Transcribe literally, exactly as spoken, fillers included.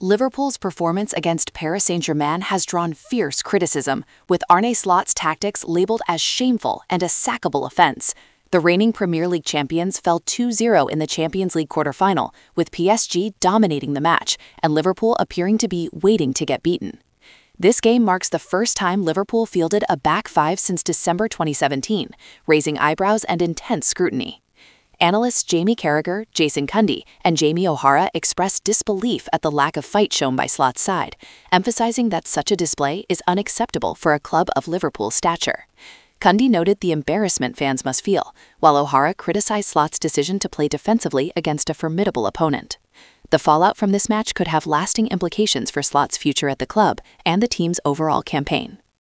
Liverpool's performance against Paris Saint-Germain has drawn fierce criticism, with Arne Slot's tactics labeled as shameful and a sackable offense. The reigning Premier League champions fell two zero in the Champions League quarter-final, with P S G dominating the match and Liverpool appearing to be waiting to get beaten. This game marks the first time Liverpool fielded a back five since December twenty seventeen, raising eyebrows and intense scrutiny. Analysts Jamie Carragher, Jason Cundy, and Jamie O'Hara expressed disbelief at the lack of fight shown by Slot's side, emphasizing that such a display is unacceptable for a club of Liverpool's stature. Cundy noted the embarrassment fans must feel, while O'Hara criticized Slot's decision to play defensively against a formidable opponent. The fallout from this match could have lasting implications for Slot's future at the club and the team's overall campaign.